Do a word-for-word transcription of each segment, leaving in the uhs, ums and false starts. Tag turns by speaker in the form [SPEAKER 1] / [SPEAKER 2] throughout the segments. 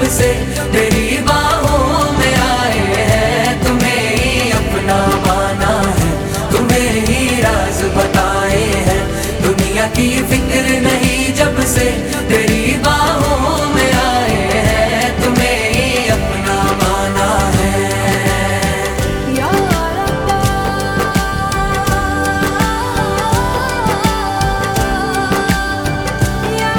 [SPEAKER 1] से तेरी बाहों में आए हैं। तुम्हें ही अपना माना है, तुम्हें ही राज बताए हैं। दुनिया की फिक्र नहीं जब से तेरी बाहों में आए हैं। तुम्हें ही अपना माना है।
[SPEAKER 2] या रब्बा, या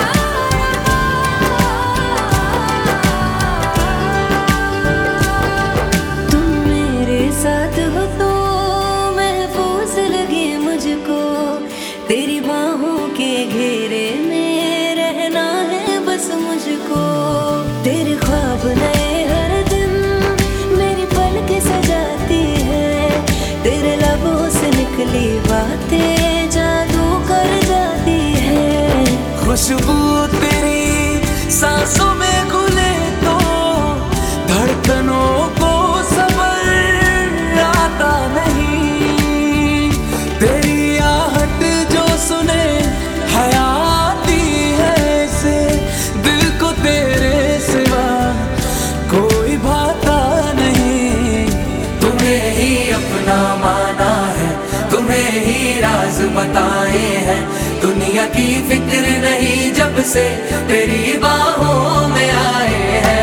[SPEAKER 2] रब्बा, तुम मेरे साथ हो तो महफूज लगे मुझको। तेरी बाहों के घेरे में रहना है बस मुझको। तेरे ख्वाब नए हर दिन मेरी पलकें सजाती है। तेरे लबों से निकली बातें जादू कर जाती है।
[SPEAKER 1] खुशबू तेरी सांसों में घुले तो धड़कनों को सबर आता नहीं। तेरी आहट जो सुने हयाती है, से दिल को तेरे सिवा कोई भाता नहीं। तुम्हें ही अपना माना है, तुम्हें ही राज बताए हैं। दुनिया की फिक्र नहीं जब से तेरी बाहों में आए हैं।